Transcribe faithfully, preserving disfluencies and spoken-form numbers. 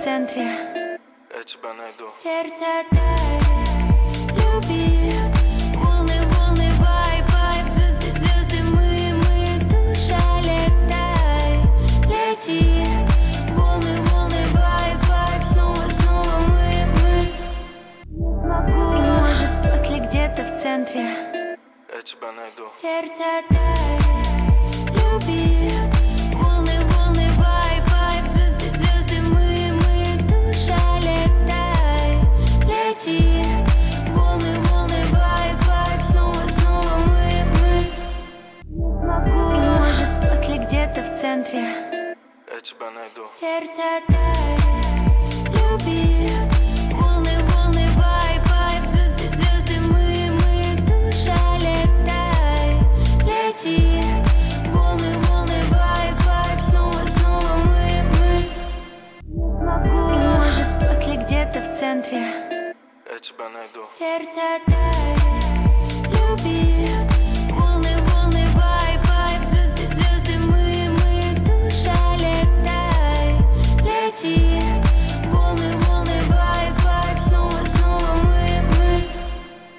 центре. Я тебя найду. Сердце тает, люби. Волны, волны, вайб, вайб. Звезды, звезды, мы, мы. Душа летай, лети. Волны, волны, вайб, вайб. Снова, снова мы, мы. Могу. И может после где-то в центре. Я тебя найду. Сердце тает, люби. Волны, волны, вайб, вайб. Звезды, звезды, мы, мы. Душа летай, лети. Волны, волны, вайб, вайб. Снова, снова мы, мы. Могу. И может после где-то в центре. Я тебя найду. Сердце тает, люби. Волны, волны, вайб, вайб. Звезды, звезды, мы, мы. Душа летай, лети. Волны, волны, вайб, вайб. Снова, снова мы, мы. Могу. И может после где-то в центре. Я тебя найду. Сердце тает, люби. Волны, волны, вайб, вайб. Звезды, звезды, мы, мы. Душа летай, лети.